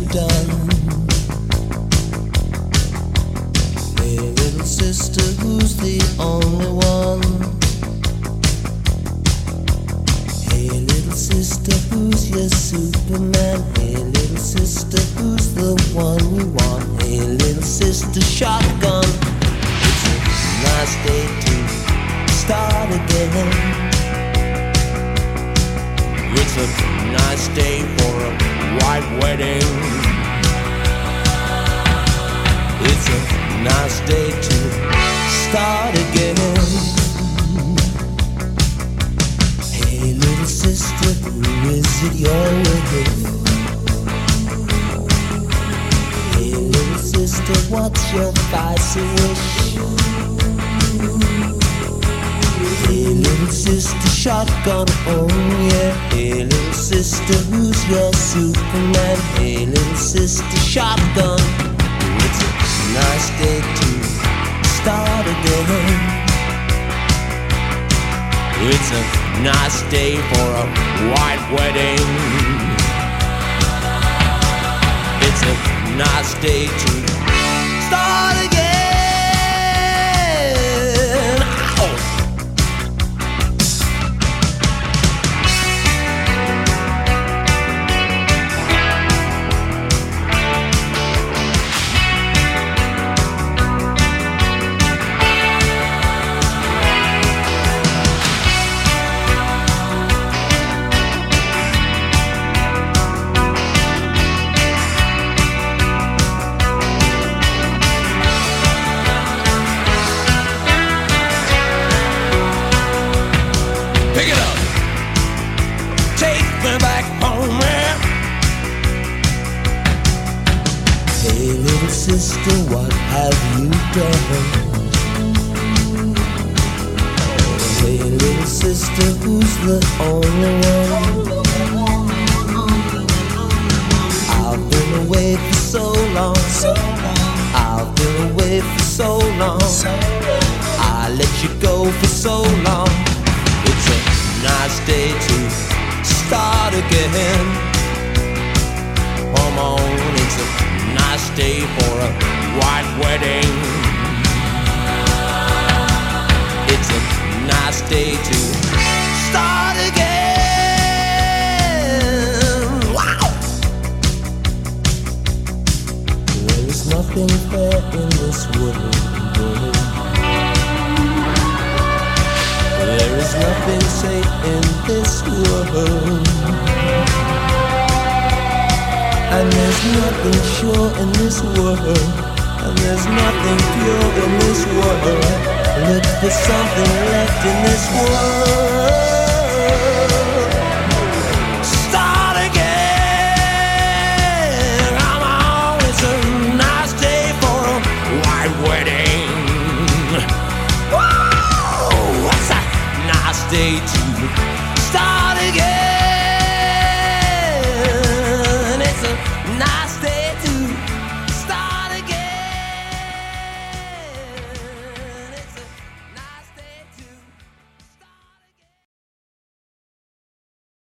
done? Hey, little sister, who's the only one? Hey, little sister, who's your Superman? Hey, little sister, who's the one we want? Hey, little sister, shotgun. It's a nice day to start again. It's a nice day for a white wedding. It's a nice day to start again. Hey, little sister, who is it you're with? Hey, little sister, what's your spicy wish? Hey, little sister, shotgun, oh yeah. Hey, little sister, who's your Superman? Hey, little sister, shotgun. It's a nice day to start again. It's a nice day for a white wedding. It's a nice day to start again. Ow! Pick it up, take me back home, man. Hey, little sister, what have you done? Hey, little sister, who's the only one? I've been away for so long. I've been away for so long. I let you go for so long. It's a nice day to start again. Come on, it's a nice day for a white wedding. It's a nice day to start again. Wow! There is nothing fair in this world. There is nothing safe in this world, and there's nothing sure in this world, and there's nothing pure in this world. Look for something left in this world.